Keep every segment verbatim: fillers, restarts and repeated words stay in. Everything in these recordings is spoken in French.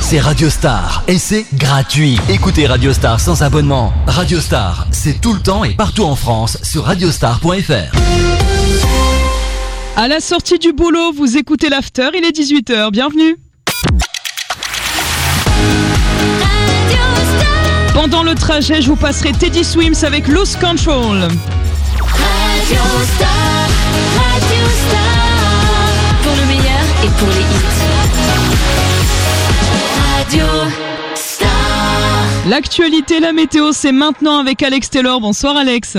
c'est Radio Star et c'est gratuit. Écoutez Radio Star sans abonnement. Radio Star, c'est tout le temps et partout en France sur radiostar point f r. À la sortie du boulot, vous écoutez l'After, il est dix-huit heures, bienvenue. Pendant le trajet, je vous passerai Teddy Swims avec Lose Control. Radio Star, Radio Star, pour le meilleur et pour les hits. Radio Star. L'actualité, la météo, c'est maintenant avec Alex Taylor. Bonsoir Alex.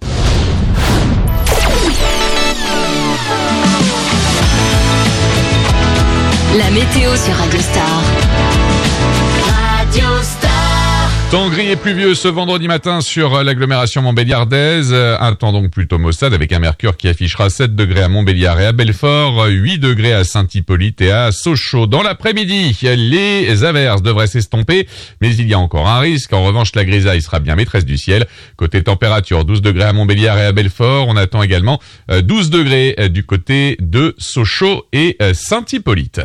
La météo sur Radio Star. Radio Star. Temps gris et pluvieux ce vendredi matin sur l'agglomération montbéliardaise. Un temps donc plutôt maussade avec un mercure qui affichera sept degrés à Montbéliard et à Belfort, huit degrés à Saint-Hippolyte et à Sochaux. Dans l'après-midi, les averses devraient s'estomper, mais il y a encore un risque. En revanche, la grisaille sera bien maîtresse du ciel. Côté température, douze degrés à Montbéliard et à Belfort. On attend également douze degrés du côté de Sochaux et Saint-Hippolyte.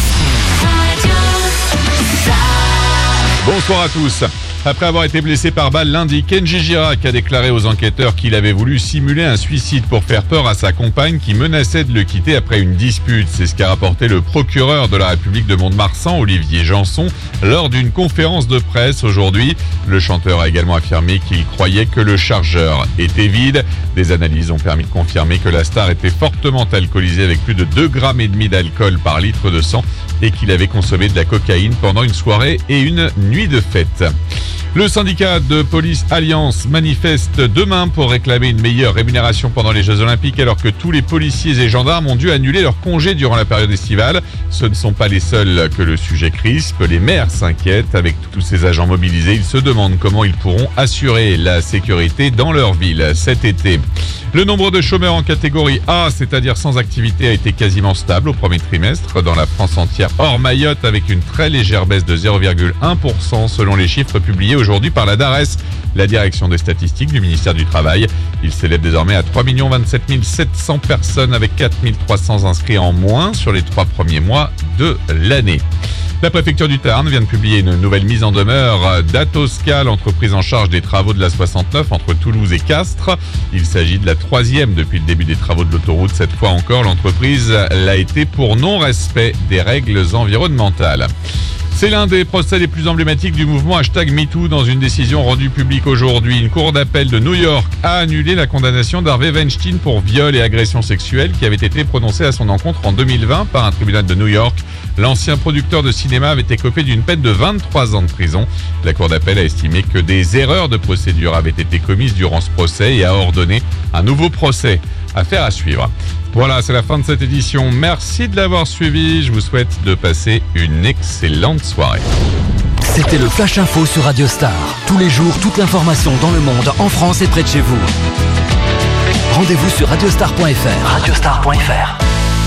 Bonsoir à tous. Après avoir été blessé par balle lundi, Kenji Girac a déclaré aux enquêteurs qu'il avait voulu simuler un suicide pour faire peur à sa compagne qui menaçait de le quitter après une dispute. C'est ce qu'a rapporté le procureur de la République de Mont-de-Marsan, Olivier Janson, lors d'une conférence de presse aujourd'hui. Le chanteur a également affirmé qu'il croyait que le chargeur était vide. Des analyses ont permis de confirmer que la star était fortement alcoolisée avec plus de deux grammes et demi d'alcool par litre de sang et qu'il avait consommé de la cocaïne pendant une soirée et une nuit de fête. Le syndicat de police Alliance manifeste demain pour réclamer une meilleure rémunération pendant les Jeux Olympiques alors que tous les policiers et gendarmes ont dû annuler leurs congés durant la période estivale. Ce ne sont pas les seuls que le sujet crispe. Les maires s'inquiètent. Avec tous ces agents mobilisés, ils se demandent comment ils pourront assurer la sécurité dans leur ville cet été. Le nombre de chômeurs en catégorie A, c'est-à-dire sans activité, a été quasiment stable au premier trimestre dans la France entière hors Mayotte avec une très légère baisse de zéro virgule un pour cent selon les chiffres publiés aujourd'hui par la DARES, la direction des statistiques du ministère du Travail. Il s'élève désormais à trois millions vingt-sept mille sept cents personnes avec quatre mille trois cents inscrits en moins sur les trois premiers mois de l'année. La préfecture du Tarn vient de publier une nouvelle mise en demeure d'Atosca, l'entreprise en charge des travaux de la soixante-neuf entre Toulouse et Castres. Il s'agit de la troisième depuis le début des travaux de l'autoroute. Cette fois encore, l'entreprise l'a été pour non-respect des règles environnementales. C'est l'un des procès les plus emblématiques du mouvement hashtag MeToo. Dans une décision rendue publique aujourd'hui, une cour d'appel de New York a annulé la condamnation d'Harvey Weinstein pour viol et agression sexuelle qui avait été prononcée à son encontre en deux mille vingt par un tribunal de New York. L'ancien producteur de cinéma avait écopé d'une peine de vingt-trois ans de prison. La cour d'appel a estimé que des erreurs de procédure avaient été commises durant ce procès et a ordonné un nouveau procès. Affaire à suivre. Voilà, c'est la fin de cette édition. Merci de l'avoir suivi. Je vous souhaite de passer une excellente soirée. C'était le Flash Info sur Radio Star. Tous les jours, toute l'information dans le monde, en France et près de chez vous. Rendez-vous sur radiostar point f r. radiostar point f r.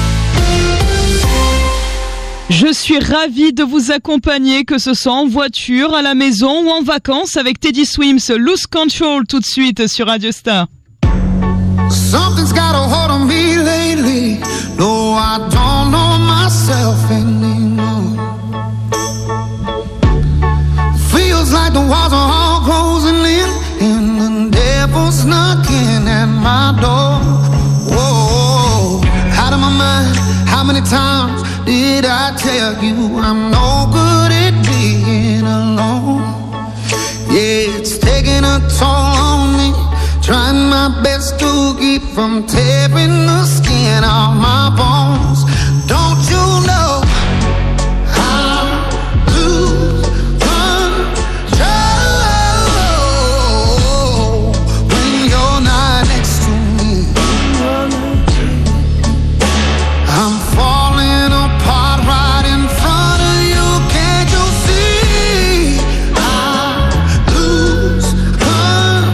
Je suis ravie de vous accompagner, que ce soit en voiture, à la maison ou en vacances avec Teddy Swims, Lose Control tout de suite sur Radio Star. Something's got a hold on me lately. No, I don't know myself anymore. Feels like the walls are all closing in and the devil's knocking at my door. Whoa, out of my mind. How many times did I tell you I'm no good at being alone? Yeah, it's taking a toll on me. Trying my best to keep from tearing the skin off my bones. Don't you know I lose control when you're not next to me? I'm falling apart right in front of you. Can't you see? I lose control.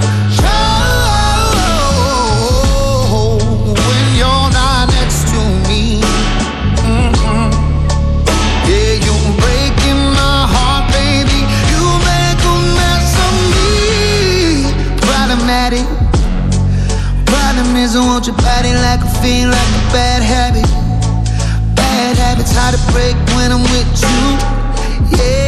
I want your body like a fiend, like a bad habit. Bad habits hard to break when I'm with you. Yeah.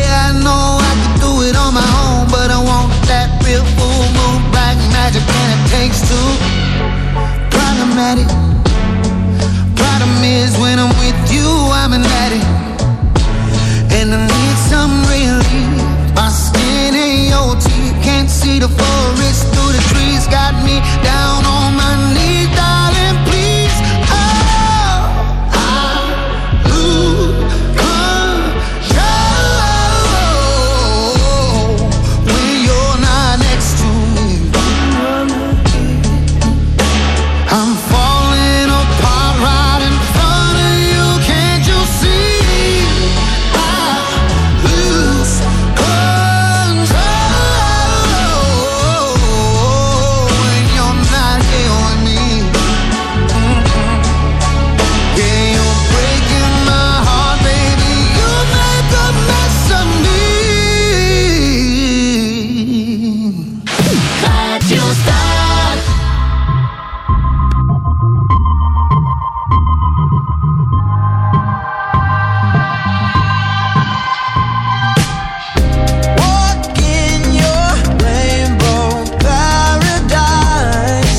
magic and it takes two. Problematic. Problem is when I'm with you, I'm an addict. And I need some relief. My skin ain't O T, can't see the forest through the trees. Got me down on my knees, darling, please. Oh, I lose control when you're not next to me. I'm falling apart right in front of you, can't you see? I lose control when you're not here with me. Mm-mm. Yeah, you're breaking my heart, baby. You make a mess of me. Radio Star. Walk in your rainbow paradise.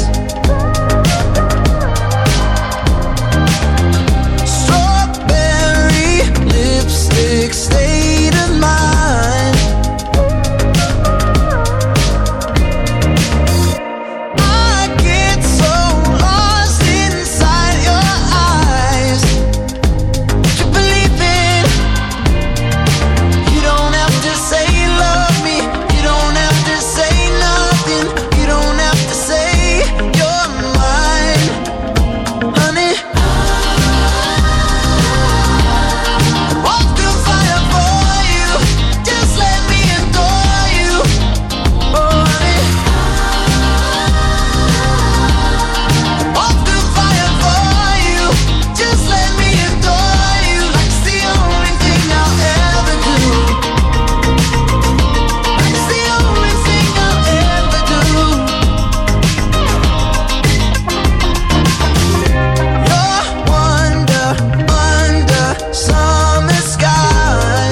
Strawberry lipstick state of mind. I get so lost inside your eyes. To believe in. You don't have to say you love me. You don't have to say nothing. You don't have to say you're mine, honey. Walk through fire for you. Just let me adore you, oh honey. Walk through fire for you. Just let me adore you. Like it's the only thing I'll ever do. Like it's the only thing I'll ever do. You're wonder under summer sky.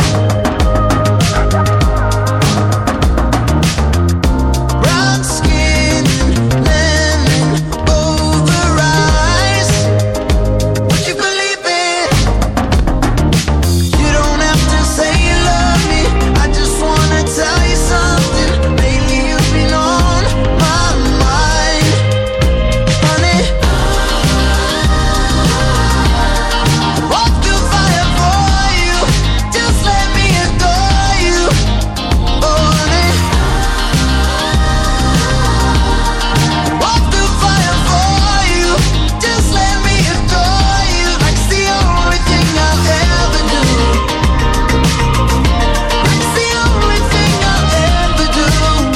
Brown skin and lemon over eyes. What you believe in? You don't have to say you love me. I just wanna tell you something. Lately you've been on my mind, honey. Walk through fire for you. Just let me adore you, oh honey. Walk through fire for you. Just let me adore you. Like it's the only thing I'll ever do. Like it's the only thing I'll ever do.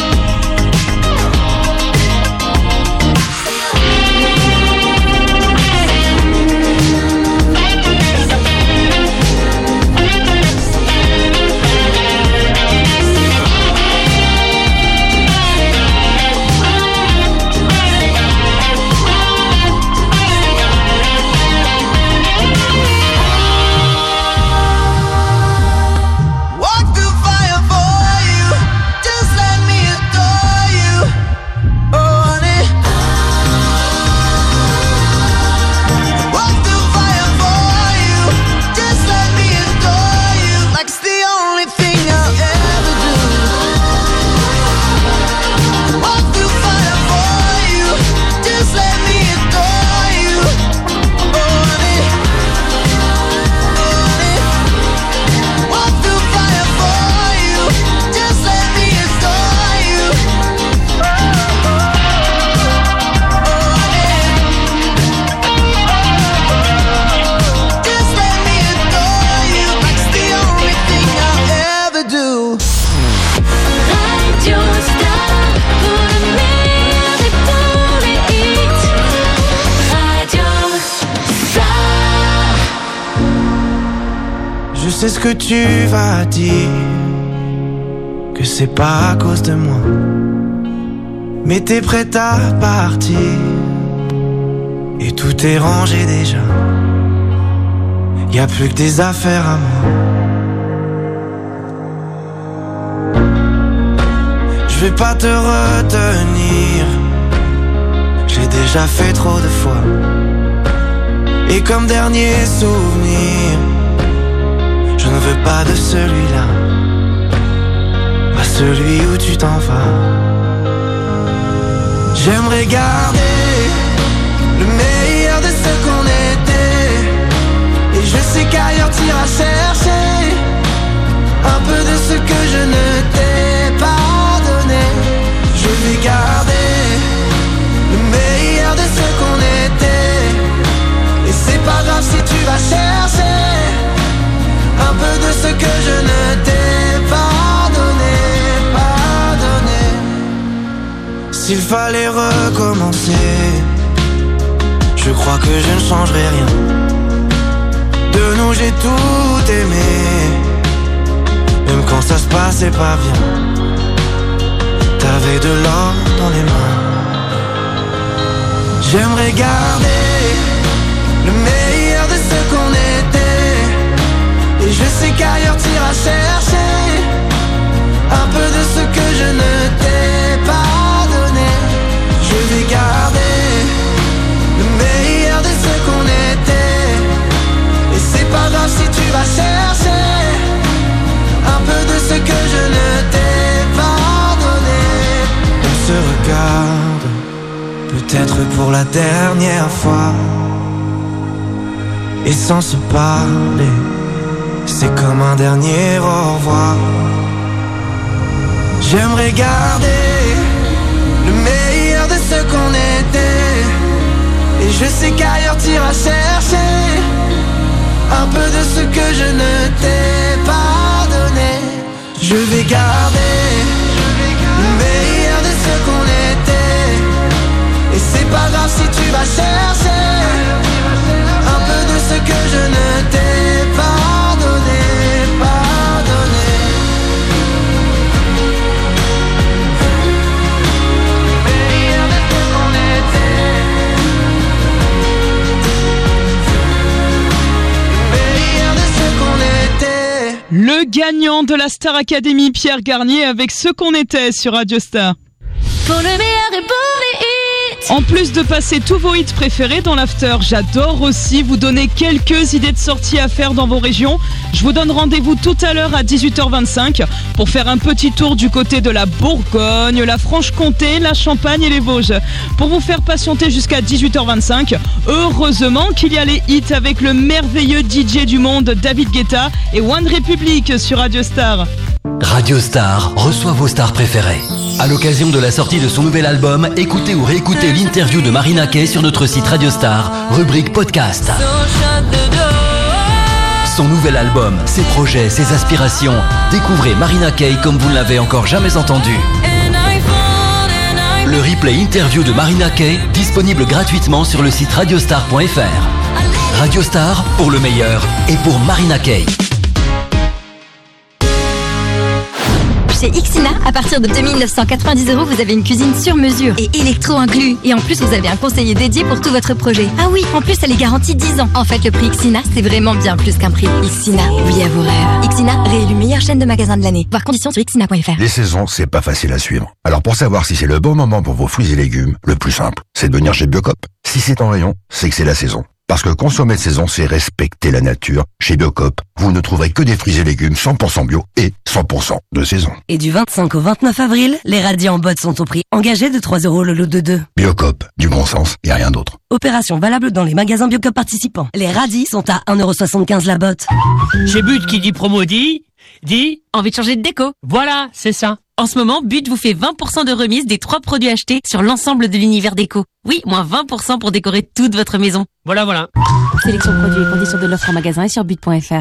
Walk through fire for you. Just let me adore you, oh honey. Walk through fire for you. Just let me adore you. Like it's the only thing I'll ever do. Walk through fire for you. Just let me adore you, oh honey. Oh honey. Walk through fire for you. Just let me adore you, oh honey. Just let me adore you. Like it's the only thing I'll ever do. Radio Star. Pour le meilleur et pour les hits. Radio Star. Je sais ce que tu vas dire, que c'est pas à cause de moi. Mais t'es prête à partir et tout est rangé déjà. Y a plus que des affaires à moi. Je vais pas te retenir, j'ai déjà fait trop de fois. Et comme dernier souvenir, je ne veux pas de celui-là, pas celui où tu t'en vas. J'aimerais garder le meilleur de ce qu'on était, et je sais qu'ailleurs t'iras chercher un peu de ce que je ne t'ai pas donné. Je vais garder le meilleur de ce qu'on était, et c'est pas grave si tu vas chercher un peu de ce que je ne t'ai pas donné, pas donné. S'il fallait recommencer, je crois que je ne changerai rien. De nous j'ai tout aimé, même quand ça se passait pas bien. T'avais de l'or dans les mains. J'aimerais garder le meilleur de ce qu'on était, et je sais qu'ailleurs t'iras chercher un peu de ce que je ne t'ai pas donné. Je vais garder le meilleur de ce qu'on était, et c'est pas grave si tu vas chercher un peu de ce que je ne t'ai pas donné. On se regarde, peut-être pour la dernière fois, et sans se parler, c'est comme un dernier au revoir. J'aimerais garder le meilleur de ce qu'on était, et je sais qu'ailleurs t'iras chercher un peu de ce que je ne t'ai pas donné. Je vais garder le meilleur de ce qu'on était, et c'est pas grave si tu vas chercher un peu de ce que je ne t'ai pas donné, pas donné. Le meilleur de ce qu'on était, le meilleur de ce qu'on était. Le gagnant de la Star Academy, Pierre Garnier, avec Ce qu'on était sur Radio Star. Pour le meilleur et pour les hits. En plus de passer tous vos hits préférés dans l'after, j'adore aussi vous donner quelques idées de sorties à faire dans vos régions. Je vous donne rendez-vous tout à l'heure à dix-huit heures vingt-cinq pour faire un petit tour du côté de la Bourgogne, la Franche-Comté, la Champagne et les Vosges. Pour vous faire patienter jusqu'à dix-huit heures vingt-cinq, heureusement qu'il y a les hits avec le merveilleux D J du monde David Guetta et One Republic sur Radio Star. Radio Star reçoit vos stars préférées. À l'occasion de la sortie de son nouvel album, écoutez ou réécoutez l'interview de Marina Kaye sur notre site Radio Star, rubrique podcast. Son nouvel album, ses projets, ses aspirations. Découvrez Marina Kaye comme vous ne l'avez encore jamais entendu. Le replay interview de Marina Kaye, disponible gratuitement sur le site radiostar point f r. Radio Star, pour le meilleur et pour Marina Kaye. Chez Ixina, à partir de deux mille neuf cent quatre-vingt-dix euros, vous avez une cuisine sur mesure et électro inclus. Et en plus, vous avez un conseiller dédié pour tout votre projet. Ah oui, en plus, elle est garantie dix ans. En fait, le prix Ixina, c'est vraiment bien plus qu'un prix. Ixina, oui à vos rêves. Ixina, réélu meilleure chaîne de magasins de l'année. Voir conditions sur ixina point f r. Les saisons, c'est pas facile à suivre. Alors pour savoir si c'est le bon moment pour vos fruits et légumes, le plus simple, c'est de venir chez Biocop. Si c'est en rayon, c'est que c'est la saison. Parce que consommer de saison, c'est respecter la nature. Chez Biocop, vous ne trouverez que des fruits et légumes cent pour cent bio et cent pour cent de saison. Et du vingt-cinq au vingt-neuf avril, les radis en botte sont au prix engagé de trois euros le lot de deux. Biocop, du bon sens et rien d'autre. Opération valable dans les magasins Biocop participants. Les radis sont à un euro soixante-quinze la botte. Chez But, qui dit promo dit... dit... envie de changer de déco. Voilà, c'est ça. En ce moment, But vous fait vingt pour cent de remise des trois produits achetés sur l'ensemble de l'univers déco. Oui, moins vingt pour cent pour décorer toute votre maison. Voilà, voilà. Sélection de produits et conditions de l'offre en magasin et sur but point f r.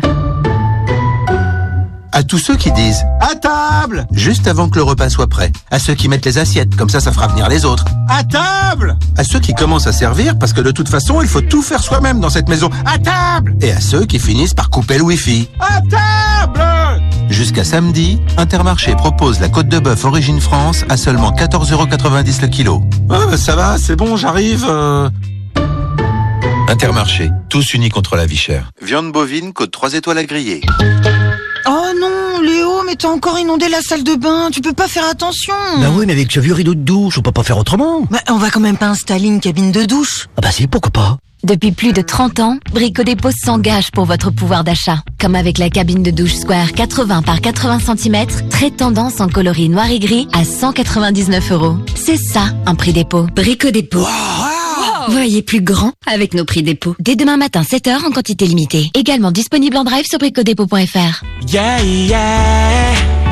À tous ceux qui disent « à table !» juste avant que le repas soit prêt. À ceux qui mettent les assiettes, comme ça, ça fera venir les autres. « À table !» À ceux qui commencent à servir, parce que de toute façon, il faut tout faire soi-même dans cette maison. « À table !» Et à ceux qui finissent par couper le wifi. « À table !» Jusqu'à samedi, Intermarché propose la côte de bœuf Origine France à seulement quatorze euros quatre-vingt-dix le kilo. Ah, ça va, c'est bon, j'arrive. Euh... Intermarché, tous unis contre la vie chère. Viande bovine, côte trois étoiles à griller. Oh non, Léo, mais t'as encore inondé la salle de bain, tu peux pas faire attention. Bah oui, mais avec ce vieux rideau de douche, on peut pas faire autrement. Bah, on va quand même pas installer une cabine de douche. Ah bah si, pourquoi pas. Depuis plus de trente ans, Brico Dépôt s'engage pour votre pouvoir d'achat. Comme avec la cabine de douche Square quatre-vingts par quatre-vingts centimètres, très tendance en coloris noir et gris à cent quatre-vingt-dix-neuf euros. C'est ça, un prix dépôt. Brico Dépôt. Wow. Voyez plus grand avec nos prix dépôt. Dès demain matin, sept heures en quantité limitée. Également disponible en drive sur bricodépôt point f r. Yeah, yeah.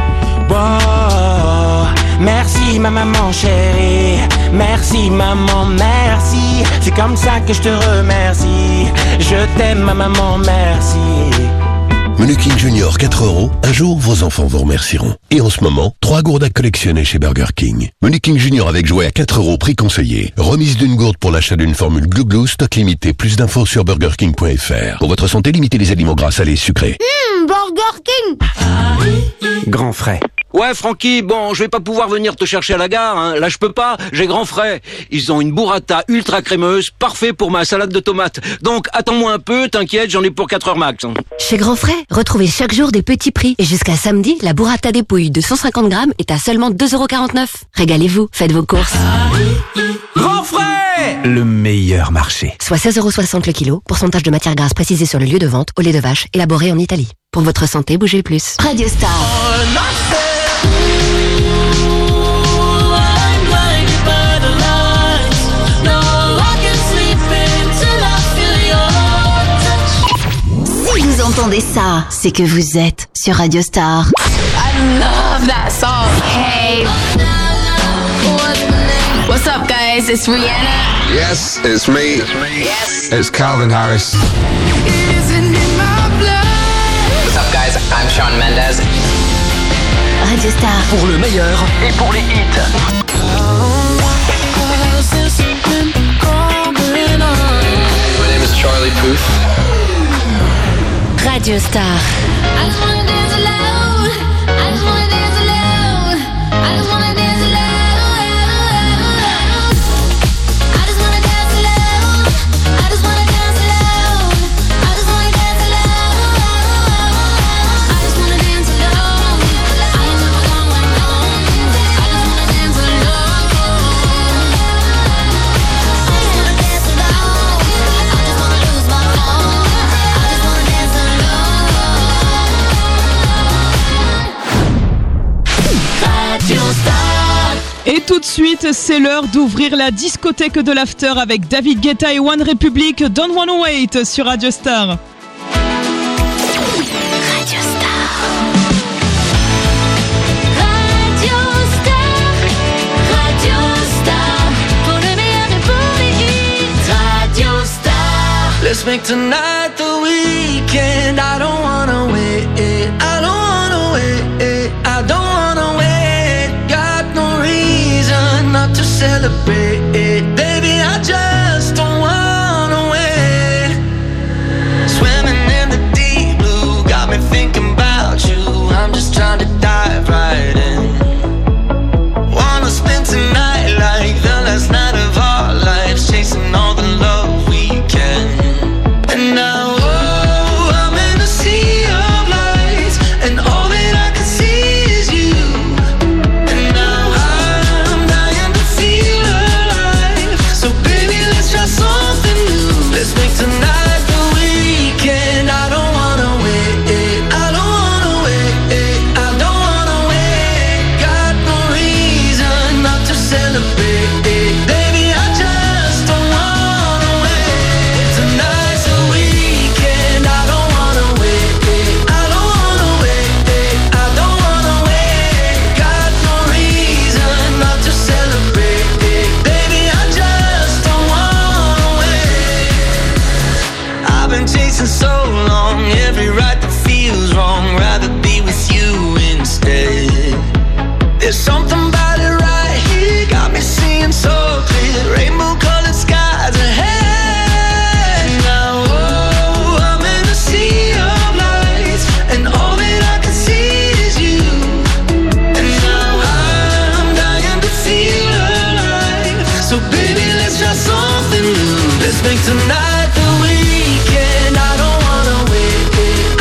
Wow. Merci ma maman chérie. Merci maman, merci. C'est comme ça que je te remercie. Je t'aime ma maman, merci. Menu King Junior quatre euros. Un jour, vos enfants vous remercieront. Et en ce moment, trois gourdes à collectionner chez Burger King. Menu King Junior avec jouet à quatre euros, prix conseillé. Remise d'une gourde pour l'achat d'une formule Glou Glou, stock limité. Plus d'infos sur burger king point f r. Pour votre santé, limitez les aliments gras, salés, sucrés. Mmh, Burger King. Grand frais. Ouais, Francky, bon, je vais pas pouvoir venir te chercher à la gare, hein. Là, je peux pas, j'ai grand frais. Ils ont une burrata ultra crémeuse, parfait pour ma salade de tomates. Donc, attends-moi un peu, t'inquiète, j'en ai pour quatre heures max. Chez Grand Frais, retrouvez chaque jour des petits prix. Et jusqu'à samedi, la burrata dépouille de cent cinquante grammes est à seulement deux euros quarante-neuf. Régalez-vous, faites vos courses. Grand Frais, le meilleur marché. Soit seize euros soixante le kilo, pourcentage de matière grasse précisé sur le lieu de vente, au lait de vache, élaboré en Italie. Pour votre santé, bougez plus. Radio Star. Si vous entendez ça, c'est que vous êtes sur Radio Star. I love that song. Hey. What's up, guys? It's Rihanna. Yes, it's me. Yes. It's Calvin Harris. What's up, guys? I'm Shawn Mendes. Radio Star. Pour le meilleur et pour les hits. My name is Charlie Puth. Radio Star. I just wanna dance alone. I just wanna dance alone. I just wanna dance alone. I just wanna dance alone. I just wanna dance alone. I just wanna dance alone. I just wanna dance alone. I ain't never going home. I just wanna dance alone. I just wanna dance alone. I just wanna lose my phone. I just wanna dance alone. Radio Star. Et tout de suite, c'est l'heure d'ouvrir la discothèque de l'after avec David Guetta et One Republic. Don't Wanna Wait sur Radio Star. Radio Star. Radio Star. Radio Star. Pour le meilleur et pour les hits. Radio Star. Let's make tonight the weekend. I don't wanna wait. I don't wanna wait. I don't wanna wait. Got no reason not to celebrate. Baby, I just don't wanna wait. Swimming in the deep blue got me thinking about you. I'm just trying to dive right in. Wanna spend tonight like the last night of our lives, chasing all the love we can. And now, oh, I'm in a sea of lights, and all that I can see is you. And now I'm dying to feel alive. So baby, let's try something new. Let's make tonight the weekend. I don't wanna wait. I don't wanna wait. I don't wanna wait. Got no reason not to celebrate. Baby, I just don't wanna wait. Tonight's the weekend. I don't wanna wait. I don't wanna wait. I don't wanna wait. Got no reason not to celebrate. Baby, I just don't wanna wait. I've been chasing so long, every right that feels wrong. Rather be with you instead. There's something about it right here, got me seeing so clear. Rainbow colored skies ahead. Now, oh, I'm in a sea of lights, and all that I can see is you. And now I'm dying to feel alive. So baby, let's try something new. Let's make tonight the weekend. I don't wanna wait.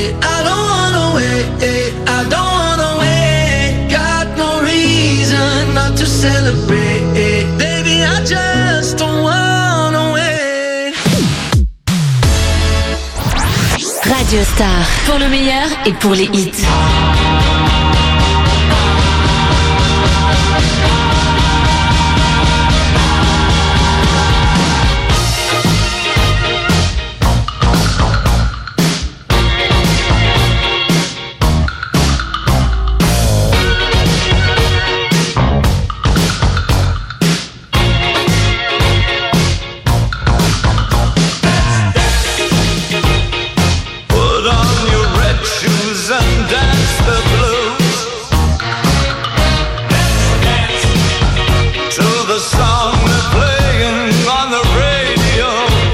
wait, I don't wanna wait, I don't wanna wait. Got no reason not to celebrate, baby, I just don't wanna wait. Radio Star, pour le meilleur et pour les hits. Put on your red shoes and dance the blues to the song they're playing on the radio.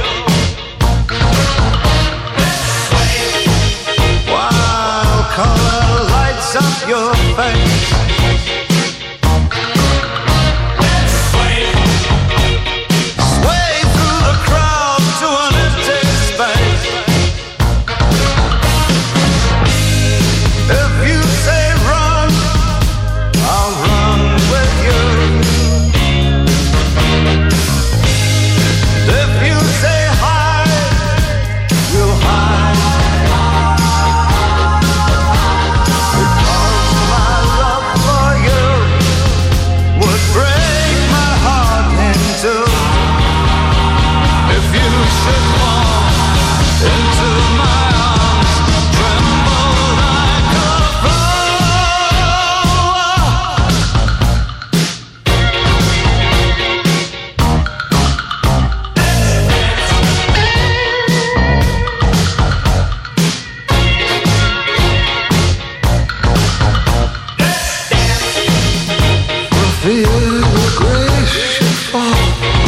While color lights up your face, sway through the crowd to an empty space. If you say run, I'll run with you. If you say hide, we'll hide. Because my love for you would break my heart in two. If you should fall into my arms, tremble like a for fear your grace should fall.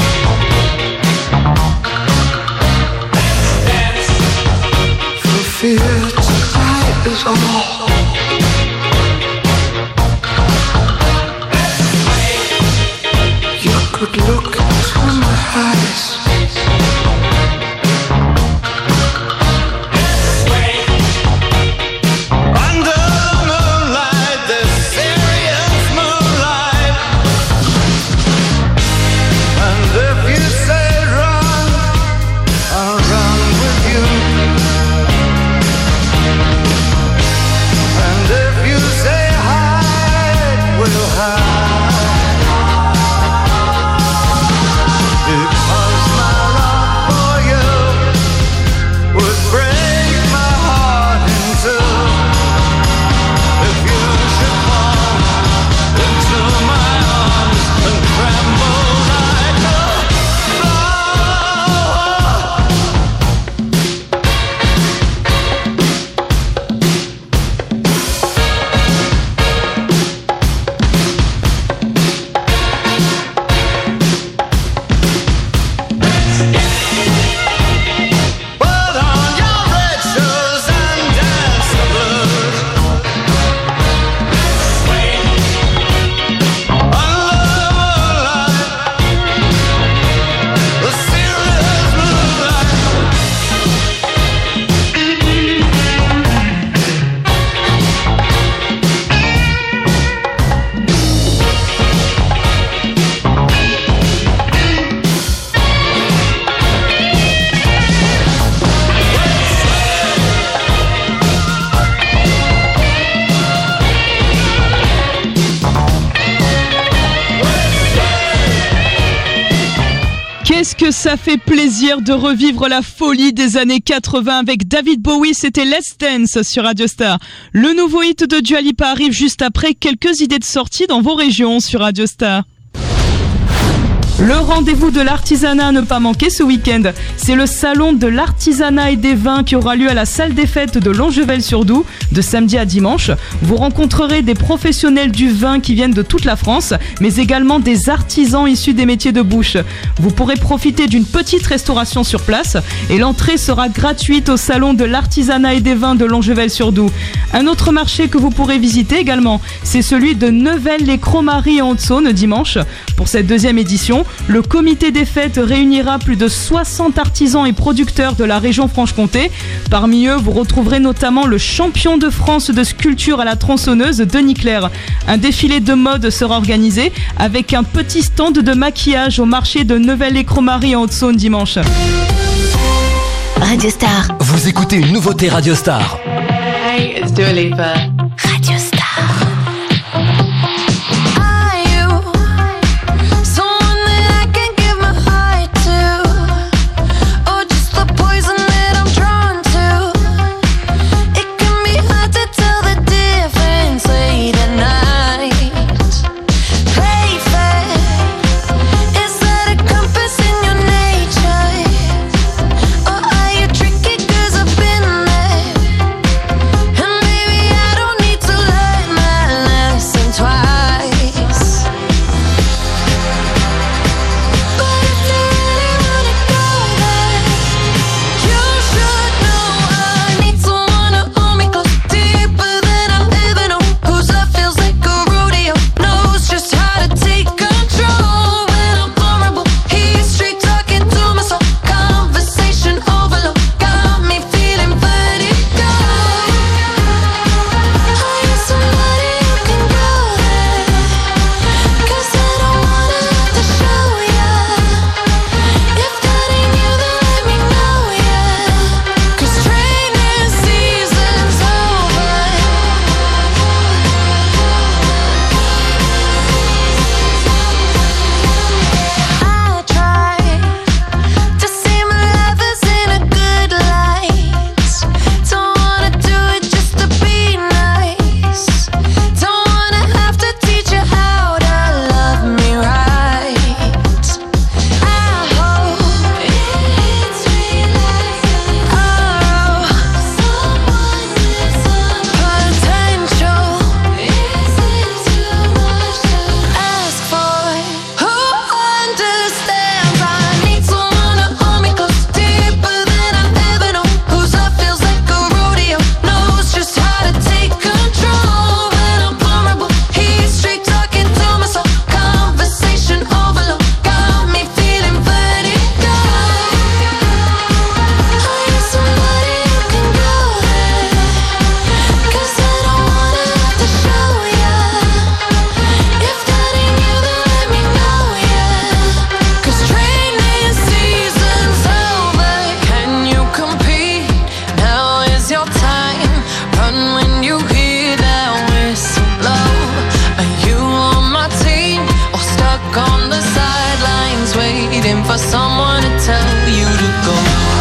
For fear tonight is all. You could look into my eyes. Under the moonlight, this serious moonlight. And if you say run, I'll run with you. And if you say hide, we'll hide. Because my love for you would break my heart in two. If you should fall into my arms and tremble like a put on your red shoes and dance the blues. Under the moonlight, the serious moonlight. Qu'est-ce que ça fait plaisir de revivre la folie des années quatre-vingts avec David Bowie, c'était Let's Dance sur Radio Star. Le nouveau hit de Dua Lipa arrive juste après, quelques idées de sortie dans vos régions sur Radio Star. Le rendez-vous de l'artisanat à ne pas manquer ce week-end, c'est le salon de l'artisanat et des vins qui aura lieu à la salle des fêtes de Longuevel-sur-Doubs de samedi à dimanche. Vous rencontrerez des professionnels du vin qui viennent de toute la France, mais également des artisans issus des métiers de bouche. Vous pourrez profiter d'une petite restauration sur place et l'entrée sera gratuite au salon de l'artisanat et des vins de Longuevel-sur-Doubs. Un autre marché que vous pourrez visiter également, c'est celui de Neuvelle-les-Cromaries en Haute-Saône dimanche. Pour cette deuxième édition, édition. Le comité des fêtes réunira plus de soixante artisans et producteurs de la région Franche-Comté. Parmi eux, vous retrouverez notamment le champion de France de sculpture à la tronçonneuse, Denis Claire. Un défilé de mode sera organisé avec un petit stand de maquillage au marché de Neuvelle-les-Cromaries en Haute-Saône dimanche. Radio Star. Vous écoutez une nouveauté Radio Star. Hey, it's Dua Lipa. Radio Star. For someone to tell you to go.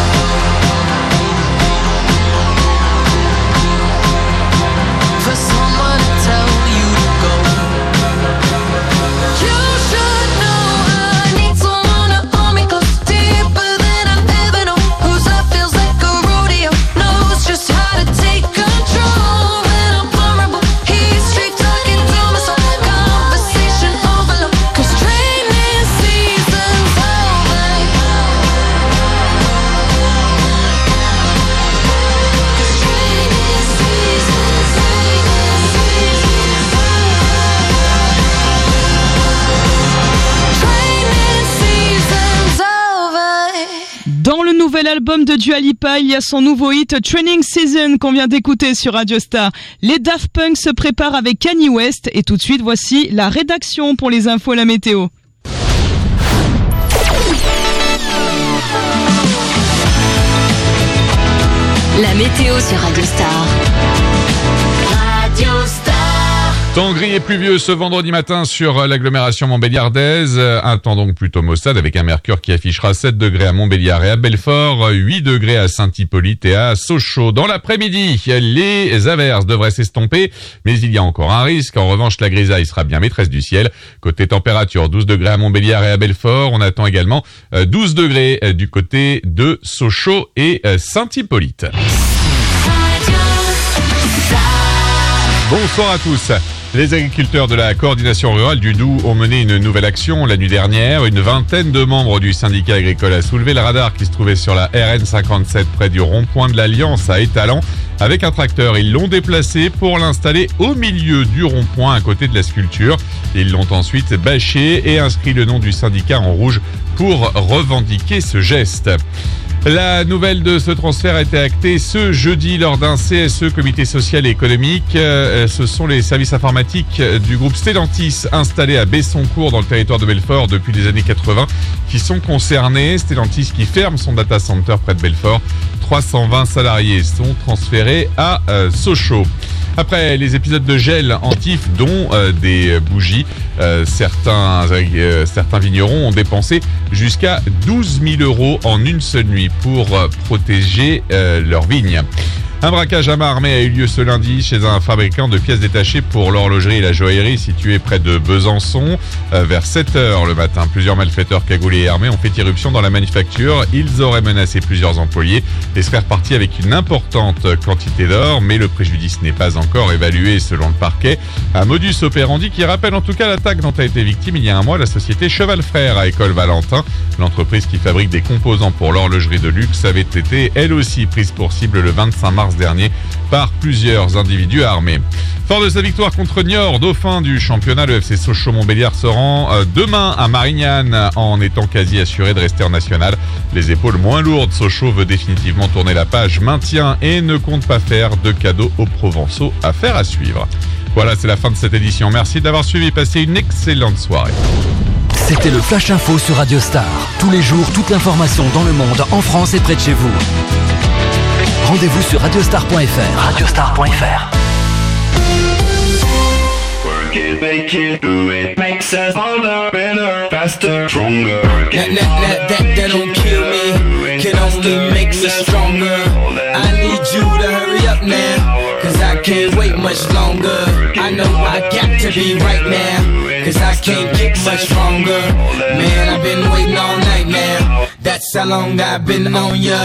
For someone to tell you to go. You should know I need someone to hold me close, deeper than I've ever known. Whose love feels like a rodeo, knows just how to take control. When I'm vulnerable, he's straight talking to my soul. Conversation overload, 'cause training season's over. Dans le nouvel album de Dua Lipa, il y a son nouveau hit Training Season qu'on vient d'écouter sur Radio Star. Les Daft Punk se préparent avec Kanye West et tout de suite voici la rédaction pour les infos et la météo. La météo sur Radio Star. Radio Star. Temps gris et pluvieux ce vendredi matin sur l'agglomération montbéliardaise. Un temps donc plutôt maussade avec un mercure qui affichera sept degrés à Montbéliard et à Belfort, huit degrés à Saint-Hippolyte et à Sochaux. Dans l'après-midi, les averses devraient s'estomper, mais il y a encore un risque. En revanche, la grisaille sera bien maîtresse du ciel. Côté température, douze degrés à Montbéliard et à Belfort. On attend également douze degrés du côté de Sochaux et Saint-Hippolyte. Bonsoir à tous. Les agriculteurs de la coordination rurale du Doubs ont mené une nouvelle action la nuit dernière. Une vingtaine de membres du syndicat agricole a soulevé le radar qui se trouvait sur la R N cinquante-sept près du rond-point de l'Alliance à Étalans avec un tracteur. Ils l'ont déplacé pour l'installer au milieu du rond-point à côté de la sculpture. Ils l'ont ensuite bâché et inscrit le nom du syndicat en rouge pour revendiquer ce geste. La nouvelle de ce transfert a été actée ce jeudi lors d'un C S E, Comité social et économique. Euh, ce sont les services informatiques du groupe Stellantis installés à Bessancourt dans le territoire de Belfort depuis les années quatre-vingts qui sont concernés. Stellantis qui ferme son data center près de Belfort. trois cent vingt salariés sont transférés à euh, Sochaux. Après les épisodes de gel en tif, dont euh, des bougies, euh, certains, euh, certains vignerons ont dépensé jusqu'à douze mille euros en une seule nuit pour euh, protéger euh, leurs vignes. Un braquage à main armée a eu lieu ce lundi chez un fabricant de pièces détachées pour l'horlogerie et la joaillerie situé près de Besançon. Euh, vers sept heures le matin, plusieurs malfaiteurs cagoulés et armés ont fait irruption dans la manufacture. Ils auraient menacé plusieurs employés et seraient repartis avec une importante quantité d'or, mais le préjudice n'est pas encore évalué selon le parquet. Un modus operandi qui rappelle en tout cas l'attaque dont a été victime il y a un mois la société Cheval Frères à École-Valentin. L'entreprise qui fabrique des composants pour l'horlogerie de luxe avait été elle aussi prise pour cible le vingt-cinq mars dernier par plusieurs individus armés. Fort de sa victoire contre Niort, dauphin du championnat, le F C Sochaux-Montbéliard se rend euh, demain à Marignane en étant quasi assuré de rester en national. Les épaules moins lourdes, Sochaux veut définitivement tourner la page maintien et ne compte pas faire de cadeaux aux Provençaux. Affaire à suivre. Voilà, c'est la fin de cette édition. Merci d'avoir suivi. Passez une excellente soirée. C'était le Flash Info sur Radio Star. Tous les jours, toute l'information dans le monde, en France et près de chez vous. Rendez-vous sur radiostar point f r. radiostar point f r. Work it, make it, do it, makes us harder, better, faster, stronger. That, that, that, that, that don't kill me, can only make me stronger. I need you to hurry up now, cause I can't wait much longer. I know I got to be right now, cause I can't get much stronger. Man, I've been waiting all night now, that's how long I've been on ya.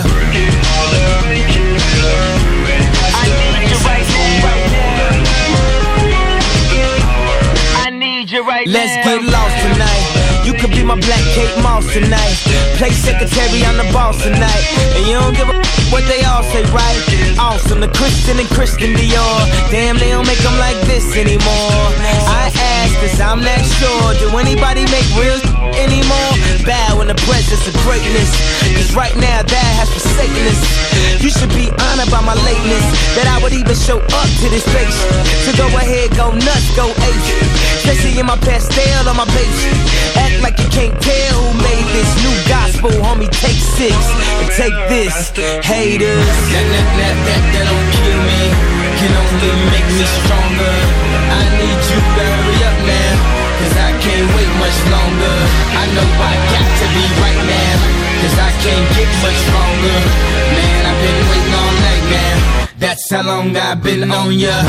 Let's get lost tonight. You could be my black Kate Moss tonight. Play secretary, I'm the boss tonight. And you don't give a what they all say, right? Awesome, the Christian and Christian Dior. Damn, they don't make them like this anymore. I ask, cause I'm not sure. Do anybody make real anymore? Bow in the presence of greatness, cause right now that has forsaken us. You should be honored by my lateness, that I would even show up to this place. So go ahead, go nuts, go ape. Especially in my pastel on my page. Act like you can't tell who made this new gospel, homie. Take six and take this, haters. That, that, that, that, that don't kill me, can only make me stronger. I need you to hurry up now, cause I can't wait much longer. I know I got to be right now, cause I can't get much stronger. Man, I've been waiting all night now, that's how long I've been on ya.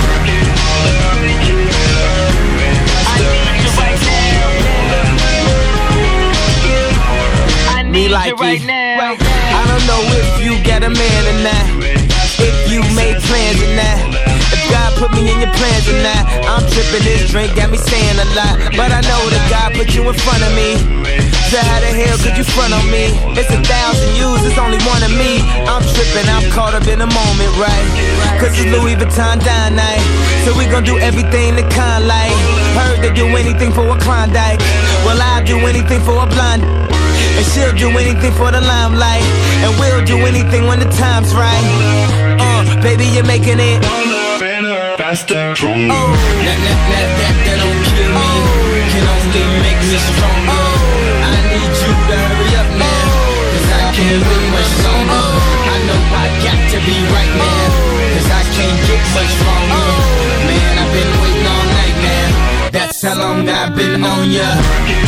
Me like it right now. I don't know if you got a man or not, if you made plans or not, if God put me in your plans or not. I'm tripping, this drink got me saying a lot, but I know that God put you in front of me. So how the hell could you front on me? It's a thousand yous, it's only one of me. I'm tripping, I'm caught up in the moment, right? Cause it's Louis Vuitton dine night, so we gon' do everything the kind like. Heard they do anything for a Klondike, well I'll do anything for a blonde. And she'll do anything for the limelight, and we'll do anything when the time's right. Uh, baby, you're making it better, faster, stronger. Oh, that, that, that, that, that don't kill me, can only make me stronger. Oh, I need you to hurry up now, cause I can't wait much longer. I know I got to be right now, cause I can't get much stronger. Man, I've been waiting all night now, that's how long I've been on ya.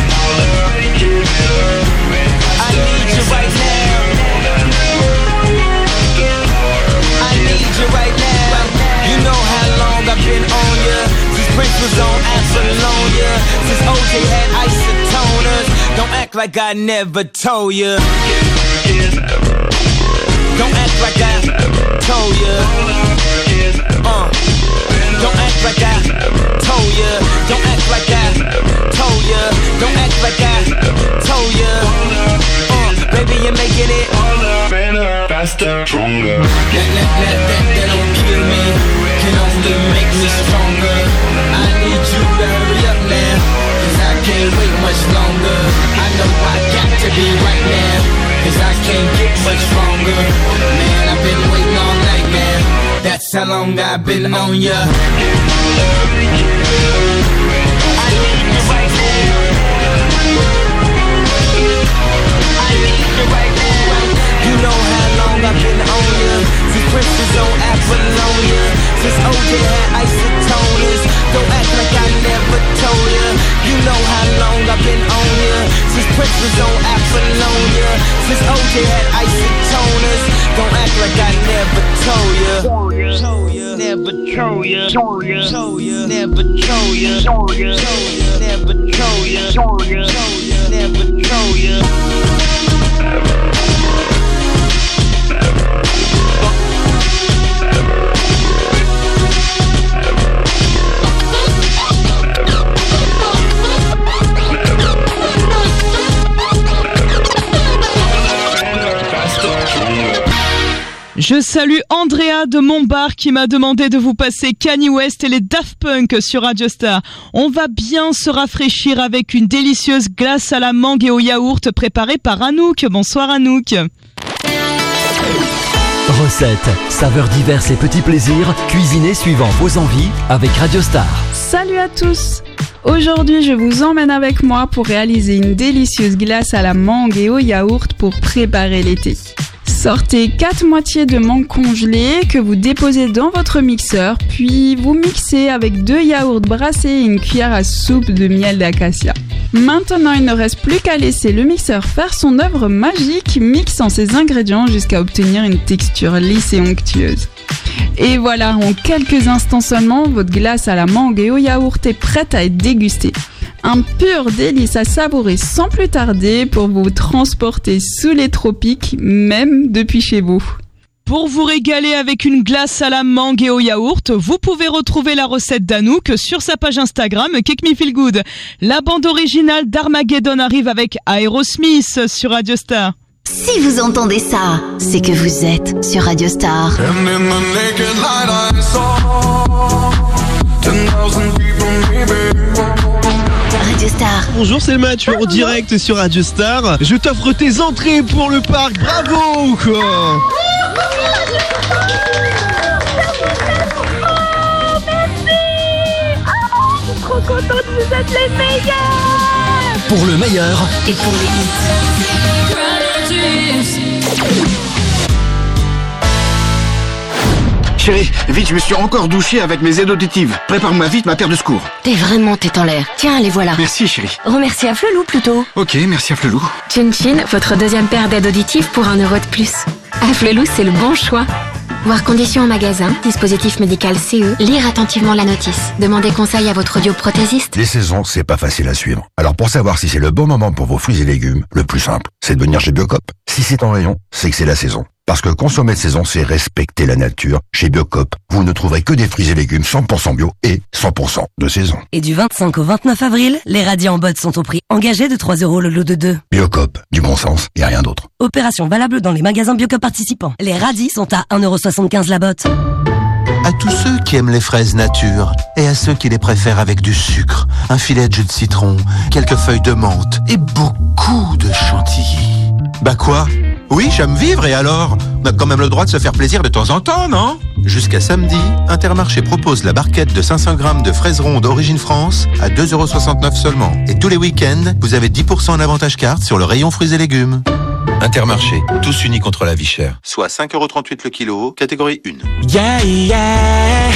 I need you right now. I need you right now. You know how long I've been on ya, since Prince was on Apollonia, since O J had isotoners. Don't act like I never told ya. Don't act like I told ya. Uh, don't act like I told ya. Don't act like I told ya. Don't act like I told ya. Uh, baby, you're making it better, faster, stronger. That, that, that, that, that don't kill how long I've been on ya. You know how long I've been on ya. Since Prince was on Apollonia. Since O J had isotoners. Don't act like I never told ya. You know how long I've been on ya. Since Prince was on Apollonia. Since O J had isotoners. Don't act like I never told ya. Told ya. Never told ya. Told ya. Told ya. Never told ya. Told ya. Never told ya. Told ya. Never told ya. Je salue Andrea de Montbar qui m'a demandé de vous passer Kanye West et les Daft Punk sur Radio Star. On va bien se rafraîchir avec une délicieuse glace à la mangue et au yaourt préparée par Anouk. Bonsoir Anouk. Recettes, saveurs diverses et petits plaisirs, cuisinés suivant vos envies avec Radio Star. Salut à tous! Aujourd'hui, je vous emmène avec moi pour réaliser une délicieuse glace à la mangue et au yaourt pour préparer l'été. Sortez quatre moitiés de mangue congelée que vous déposez dans votre mixeur, puis vous mixez avec deux yaourts brassés et une cuillère à soupe de miel d'acacia. Maintenant, il ne reste plus qu'à laisser le mixeur faire son œuvre magique, mixant ses ingrédients jusqu'à obtenir une texture lisse et onctueuse. Et voilà, en quelques instants seulement, votre glace à la mangue et au yaourt est prête à être dégustée. Un pur délice à savourer sans plus tarder pour vous transporter sous les tropiques, même depuis chez vous. Pour vous régaler avec une glace à la mangue et au yaourt, vous pouvez retrouver la recette d'Anouk sur sa page Instagram Cake Me Feel Good. La bande originale d'Armageddon arrive avec Aerosmith sur Radio Star. Si vous entendez ça, c'est que vous êtes sur Radio Star. Radio Star. Bonjour, c'est le match en direct sur Radio Star. Je t'offre tes entrées pour le parc. Bravo quoi. Trop contente, vous êtes les meilleurs. Pour le meilleur et pour les hits. Chérie, vite, je me suis encore douché avec mes aides auditives. Prépare-moi vite ma paire de secours. T'es vraiment tête en l'air. Tiens, les voilà. Merci, chérie. Remercie à Flelou plutôt. Ok, merci à Flelou. Chin Chin, votre deuxième paire d'aides auditives pour un euro de plus. À Flelou, c'est le bon choix. Voir conditions en magasin, dispositif médical C E, lire attentivement la notice. Demandez conseil à votre audioprothésiste. Les saisons, c'est pas facile à suivre. Alors pour savoir si c'est le bon moment pour vos fruits et légumes, le plus simple, c'est de venir chez Biocop. Si c'est en rayon, c'est que c'est la saison. Parce que consommer de saison, c'est respecter la nature. Chez Biocop, vous ne trouverez que des fruits et légumes cent pour cent bio et cent pour cent de saison. Et du vingt-cinq au vingt-neuf avril, les radis en botte sont au prix engagé de trois euros le lot de deux. Biocop, du bon sens et rien d'autre. Opération valable dans les magasins Biocop participants. Les radis sont à un euro soixante-quinze la botte. À tous ceux qui aiment les fraises nature et à ceux qui les préfèrent avec du sucre, un filet de jus de citron, quelques feuilles de menthe et beaucoup de chantilly. Bah quoi? Oui, j'aime vivre et alors? On a quand même le droit de se faire plaisir de temps en temps, non? Jusqu'à samedi, Intermarché propose la barquette de cinq cents grammes de fraises rondes Origine France à deux euros soixante-neuf seulement. Et tous les week-ends, vous avez dix pour cent en avantage carte sur le rayon fruits et légumes. Intermarché, tous unis contre la vie chère. Soit cinq euros trente-huit le kilo, catégorie un. Yeah, yeah.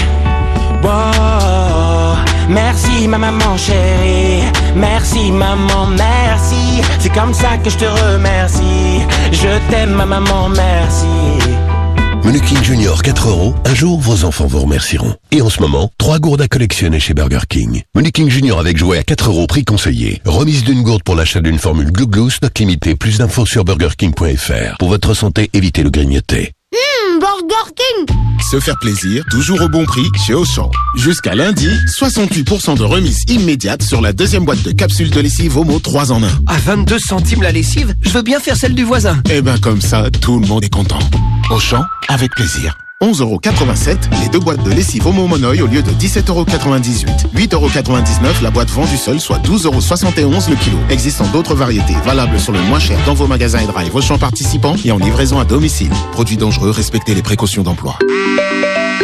Wow. Merci ma maman chérie. Merci maman, merci. C'est comme ça que je te remercie. Je t'aime ma maman, merci. Menu King Junior quatre euros, un jour vos enfants vous remercieront. Et en ce moment, trois gourdes à collectionner chez Burger King. Menu King Junior avec jouet à quatre euros, prix conseillé. Remise d'une gourde pour l'achat d'une formule Glou Glou, stock limité. Plus d'infos sur burger king point f r. Pour votre santé, évitez le grignoter. Mmh, Burger King. Se faire plaisir, toujours au bon prix chez Auchan. Jusqu'à lundi, soixante-huit pour cent de remise immédiate sur la deuxième boîte de capsules de lessive Omo trois en un. À vingt-deux centimes la lessive, je veux bien faire celle du voisin. Eh ben comme ça, tout le monde est content. Auchan, avec plaisir. onze euros quatre-vingt-sept, les deux boîtes de lessive Omo Monoï au lieu de dix-sept euros quatre-vingt-dix-huit. huit euros quatre-vingt-dix-neuf la boîte vendue seule, soit douze euros soixante et onze le kilo. Existant d'autres variétés, valables sur le moins cher dans vos magasins et drive Auchan participants et en livraison à domicile. Produits dangereux, respectez les précautions d'emploi.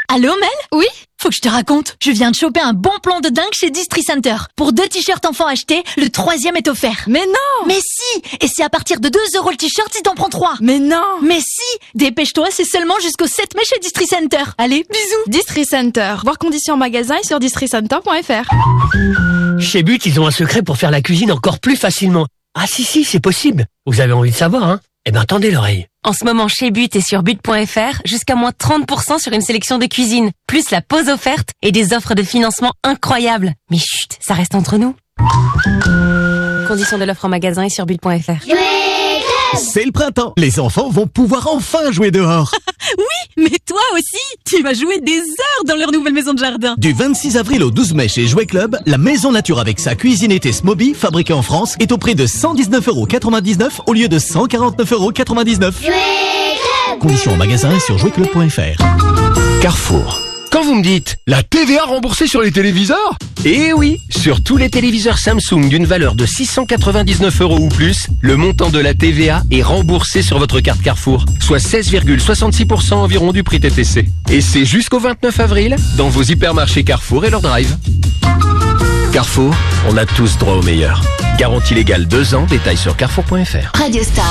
Allô Mel? Oui? Faut que je te raconte. Je viens de choper un bon plan de dingue chez Distri Center. Pour deux t-shirts enfants achetés, le troisième est offert. Mais non! Mais si! Et c'est à partir de deux euros le t-shirt si t'en prends trois. Mais non! Mais si! Dépêche-toi, c'est seulement jusqu'au sept mai chez Distri Center. Allez, bisous! Distri Center. Voir conditions en magasin et sur distri center point f r. Chez But, ils ont un secret pour faire la cuisine encore plus facilement. Ah si, si, c'est possible. Vous avez envie de savoir, hein? Eh ben, tendez l'oreille. En ce moment, chez But et sur but point f r, jusqu'à moins trente pour cent sur une sélection de cuisine, plus la pause offerte et des offres de financement incroyables. Mais chut, ça reste entre nous. Conditions de l'offre en magasin et sur but point f r. C'est le printemps. Les enfants vont pouvoir enfin jouer dehors. Oui, mais toi aussi, tu vas jouer des heures dans leur nouvelle maison de jardin. Du vingt-six avril au douze mai chez Jouet Club, la maison nature avec sa cuisine été Smoby, fabriquée en France, est au prix de cent dix-neuf euros quatre-vingt-dix-neuf au lieu de cent quarante-neuf euros quatre-vingt-dix-neuf. Conditions en magasin et sur jouet club point f r. Carrefour. Quand vous me dites la T V A remboursée sur les téléviseurs? Eh oui, sur tous les téléviseurs Samsung d'une valeur de six cent quatre-vingt-dix-neuf euros ou plus, le montant de la T V A est remboursé sur votre carte Carrefour, soit seize virgule soixante-six pour cent environ du prix T T C. Et c'est jusqu'au vingt-neuf avril dans vos hypermarchés Carrefour et leur drive. Carrefour, on a tous droit au meilleur. Garantie légale deux ans, détails sur carrefour point f r. Radio Star.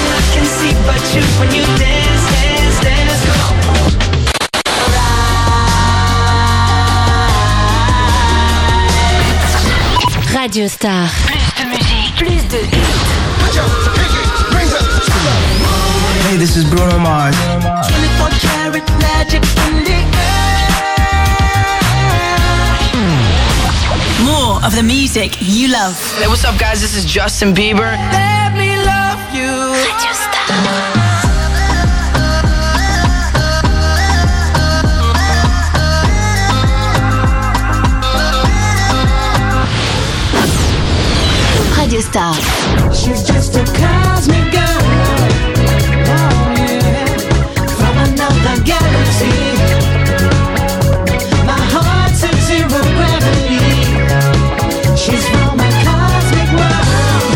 Radio Star. Plus de musique, plus de hits. Hey, this is Bruno Mars. twenty-four karat magic in the air. More of the music you love. Hey, what's up, guys? This is Justin Bieber. Let me love you. Radio Star. Radio Star. She's just a cosmic girl, oh, yeah, from another galaxy. My heart's at zero gravity. She's from a cosmic world,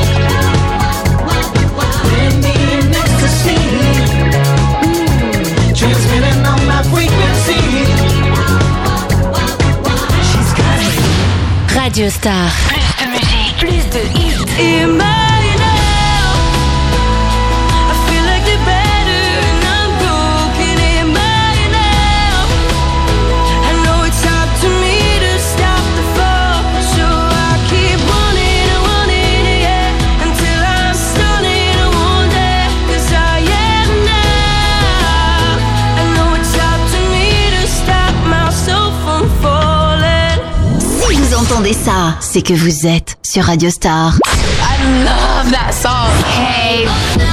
in me in ecstasy, mm, transmitting on my frequency. She's cosmic. Radio Star. Plus de musique, plus de hits. Entendez ça, c'est que vous êtes sur Radio Star. I love that song. Hey.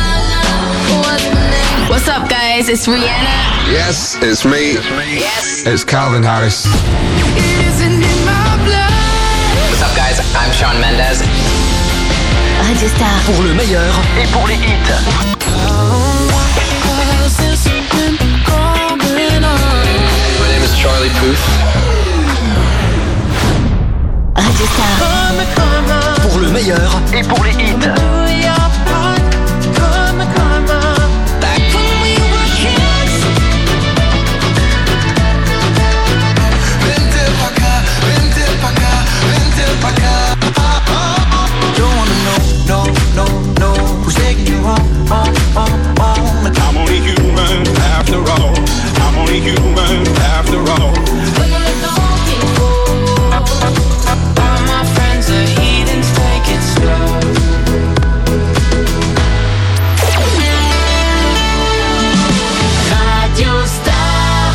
What's up, guys? It's Rihanna. Yes, it's me. Yes. It's Calvin Harris. What's up, guys? I'm Shawn Mendes. Radio Star. Pour le meilleur et pour les hits. My name is Charlie Puth. Radio Star. Pour le meilleur et pour les hits. I'm only human after all. I'm only human after all. All my friends are heathens, take it slow. Radio Star.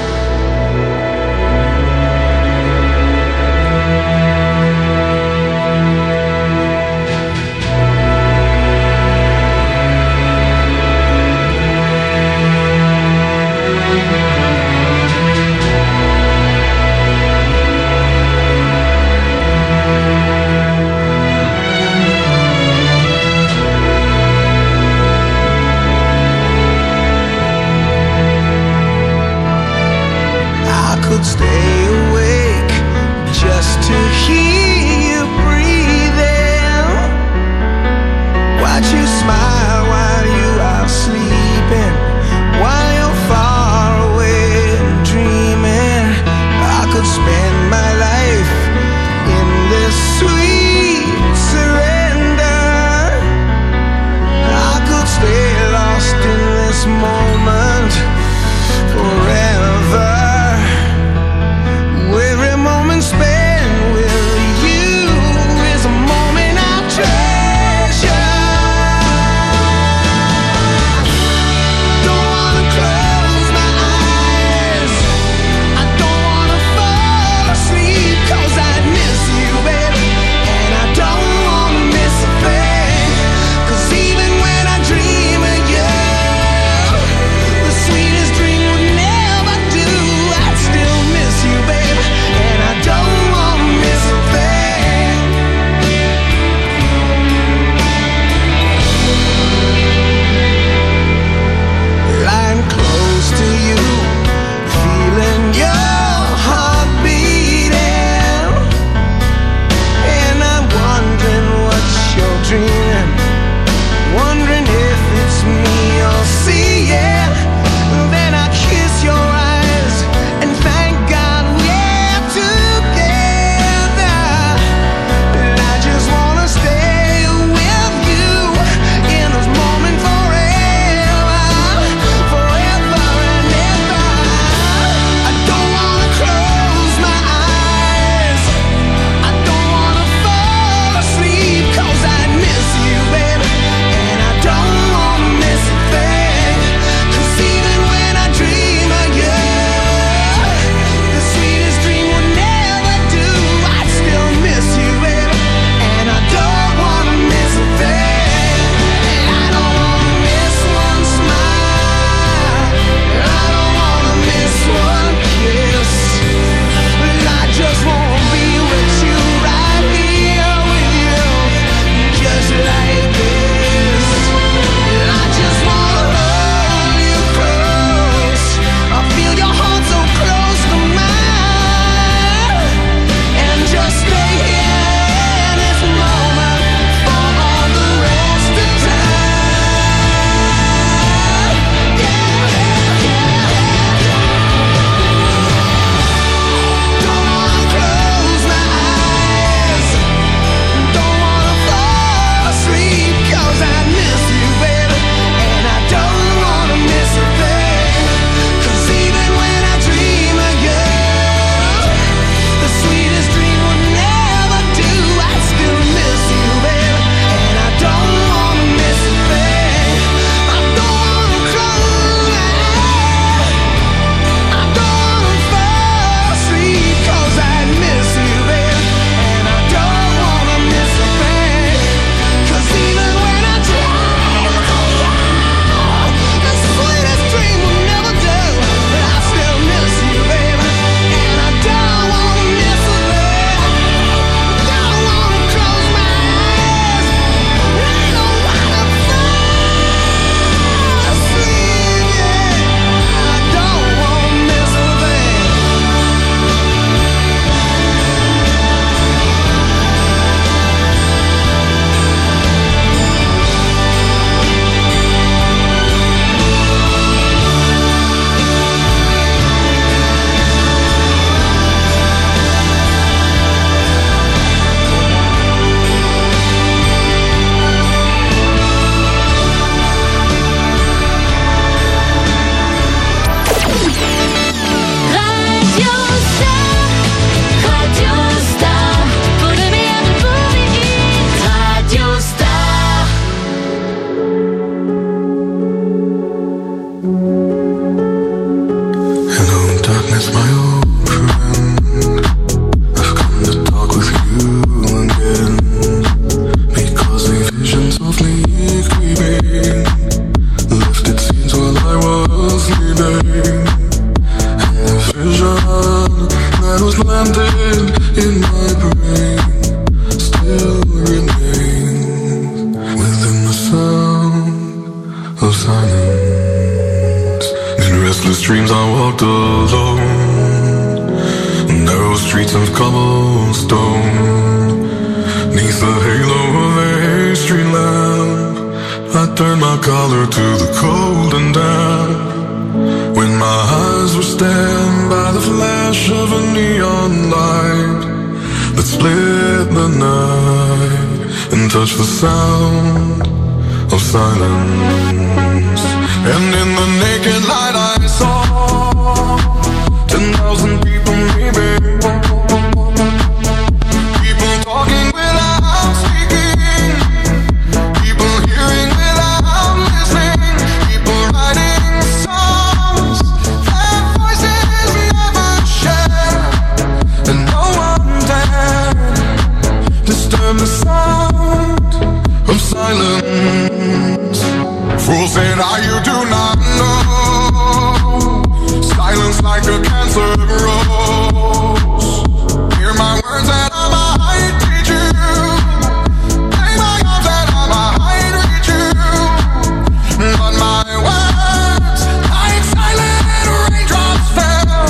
I could stay awake just to hear you breathing. Watch you smile while you are sleeping, while you're far away and dreaming. in my brain still remains within the sound of silence. In restless dreams I walked alone, narrow streets of cobblestone. Neath the halo of a street lamp, I turned my collar to the cold and damp. When my eyes were stabbed by the flash of a neon light that split the night and touched the sound of silence. And in the naked light I saw ten thousand people maybe, people talking without speaking, people hearing without listening, people writing songs that voices never share, and no one dared disturb the sound of silence. Fools said, ah, you do not know, silence like a cancer grows. Hear my words that I might teach you, lay my arms that I might reach you, but my words like silent raindrops fell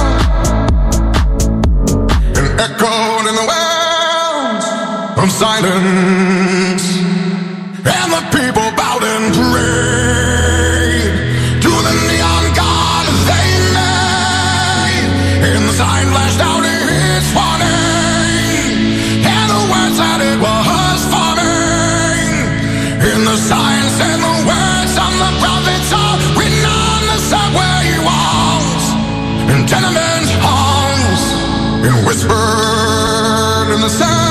and echoed in the wells of silence. And the people bowed and prayed to the neon god they made, and the sign flashed out its warning, and the words that it was forming, and the sign said the words of the prophets are written on the subway walls and tenement halls, and whispered in the sound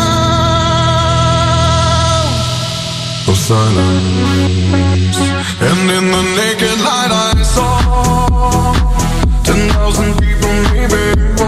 of silence. And in the naked light I saw ten thousand people maybe,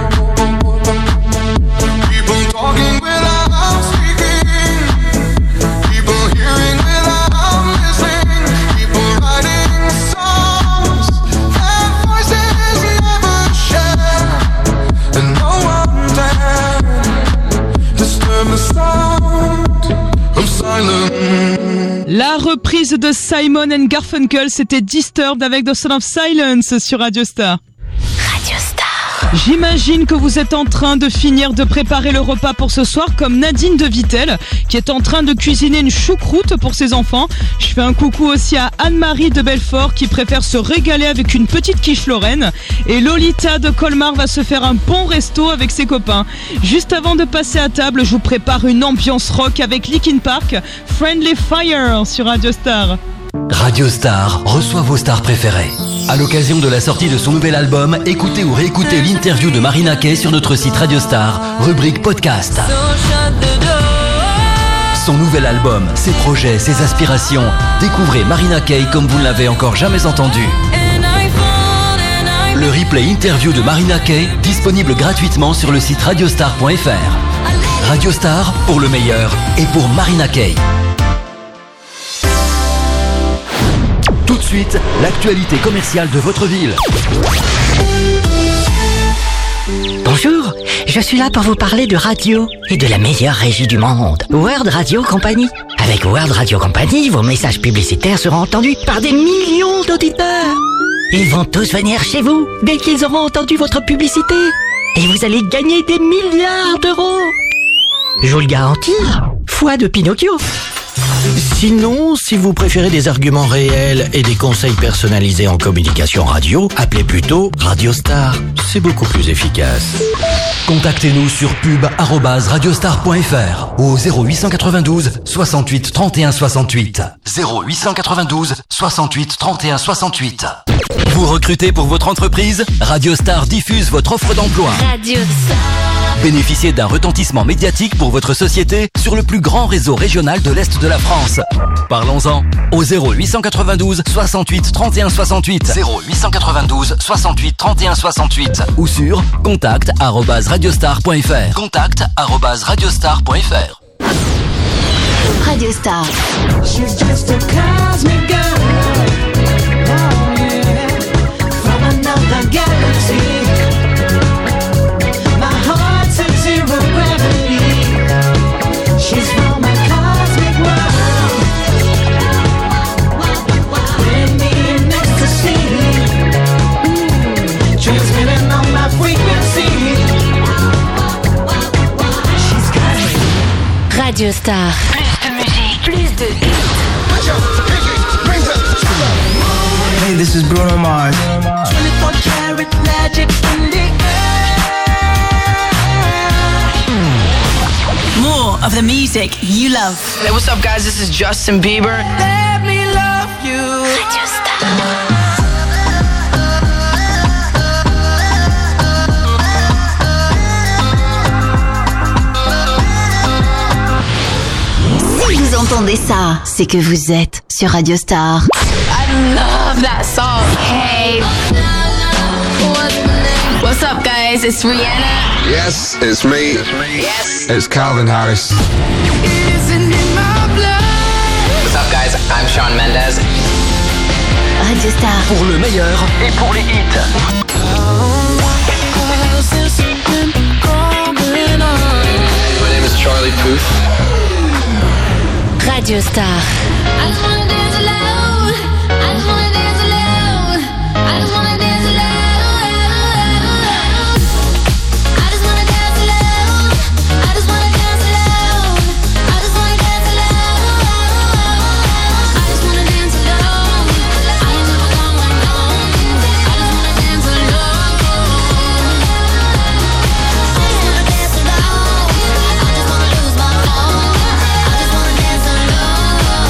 people talking without speaking, people hearing without listening, people writing songs that voices never share, and no one dared disturb the sound of silence. La reprise de Simon and Garfunkel, c'était Disturbed avec The Sound of Silence sur Radio Star. Radio Star. J'imagine que vous êtes en train de finir de préparer le repas pour ce soir, comme Nadine de Vittel, qui est en train de cuisiner une choucroute pour ses enfants. Je fais un coucou aussi à Anne-Marie de Belfort, qui préfère se régaler avec une petite quiche lorraine. Et Lolita de Colmar va se faire un bon resto avec ses copains. Juste avant de passer à table, je vous prépare une ambiance rock avec Linkin Park, Friendly Fire sur Radio Star. Radio Star reçoit vos stars préférées. À l'occasion de la sortie de son nouvel album, écoutez ou réécoutez l'interview de Marina Kaye sur notre site Radio Star, rubrique podcast. Son nouvel album, ses projets, ses aspirations. Découvrez Marina Kaye comme vous ne l'avez encore jamais entendu. Le replay interview de Marina Kaye, disponible gratuitement sur le site radiostar point f r. Radio Star, pour le meilleur et pour Marina Kaye. Tout de suite, l'actualité commerciale de votre ville. Bonjour, je suis là pour vous parler de radio et de la meilleure régie du monde, World Radio Company. Avec World Radio Company, vos messages publicitaires seront entendus par des millions d'auditeurs. Ils vont tous venir chez vous dès qu'ils auront entendu votre publicité. Et vous allez gagner des milliards d'euros. Je vous le garantis, foi de Pinocchio. Sinon, si vous préférez des arguments réels et des conseils personnalisés en communication radio, appelez plutôt Radio Star. C'est beaucoup plus efficace. Contactez-nous sur pub arobase radiostar point f r ou au zéro huit cent quatre-vingt-douze soixante-huit trente et un soixante-huit. zéro huit cent quatre-vingt-douze soixante-huit trente et un soixante-huit. Vous recrutez pour votre entreprise? Radio Star diffuse votre offre d'emploi. Radio Star. Bénéficiez d'un retentissement médiatique pour votre société sur le plus grand réseau régional de l'Est de la France. Parlons-en au zéro huit cent quatre-vingt-douze soixante-huit trente et un soixante-huit. zéro huit cent quatre-vingt-douze soixante-huit trente et un soixante-huit ou sur contact arobase radiostar point f r. contact arobase radiostar point f r. Radio Star. She's just a cosmic girl. Oh yeah, from another galaxy. My heart's at zero gravity. Radio Star. Plus de musique, plus de hits. Hey, this is Bruno Mars. twenty-four karat magic in the air. More of the music you love. Hey, what's up, guys? This is Justin Bieber. Let me love you. Radio Star. Si vous entendez ça, c'est que vous êtes sur Radio Star. I love that song. Hey. What's up, guys? It's Rihanna. Yes, it's me. Yes. It's Calvin Harris. What's up, guys? I'm Shawn Mendes. Radio Star. Pour le meilleur et pour les hits. My name is Charlie Puth. Radio Star. I just wanna dance alone. I just wanna dance alone. I just wanna dance alone. I just wanna dance alone. I just wanna dance alone. I just wanna dance alone. I just wanna dance alone. I ain't never going alone. I just wanna dance alone. I just wanna dance alone. I just wanna lose my phone. I just wanna dance alone.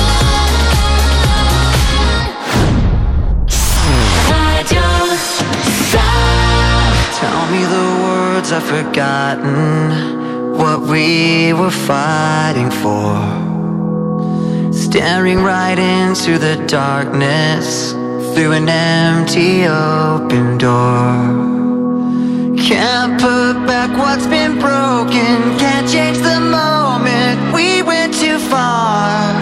Tell me the words I've forgotten, what we were fighting for. Staring right into the darkness, through an empty open door. Can't put back what's been broken, can't change the moment, we went too far.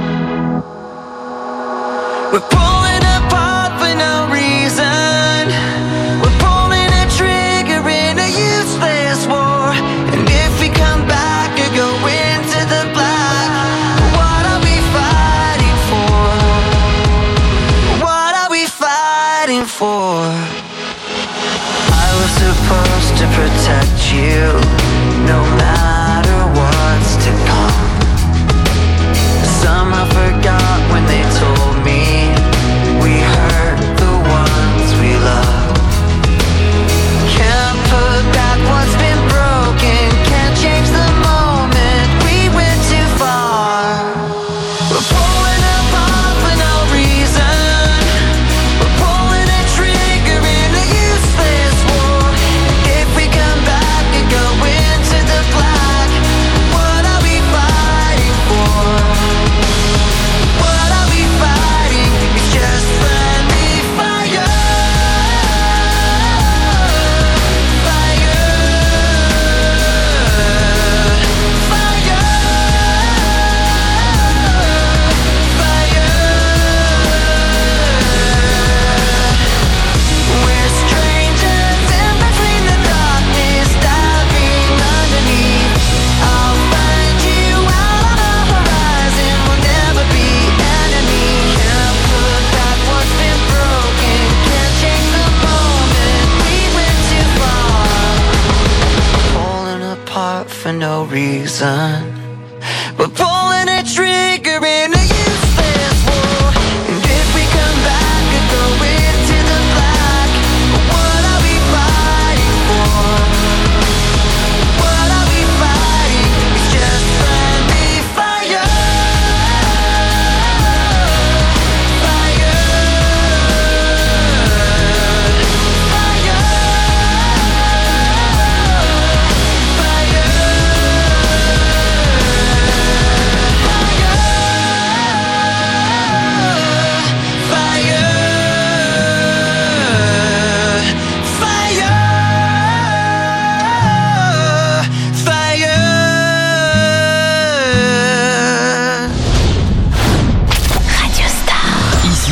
We're pulling apart for no reason. We're pulling a trigger in a useless war. And if we come back or go into the black, what are we fighting for? What are we fighting for? I was supposed to protect you, no matter what's to come. Somehow forgot when they told me we hurt the ones we love. Can't put back what's been broken, can't change the moment, we went too far. We're pulling apart for no reason. We're pulling a trigger in a useless war. If we come back and go into the black, what are we fighting for? What are we fighting? It's just friendly fire. Fire. Fire. Fire. We're strangers in between the darkness, diving underneath. I'll find you out on the horizon, we'll never be enemy. Can't put back what's been broken, can't change the moment, we went too far. Pulling apart for no reason. We're pulling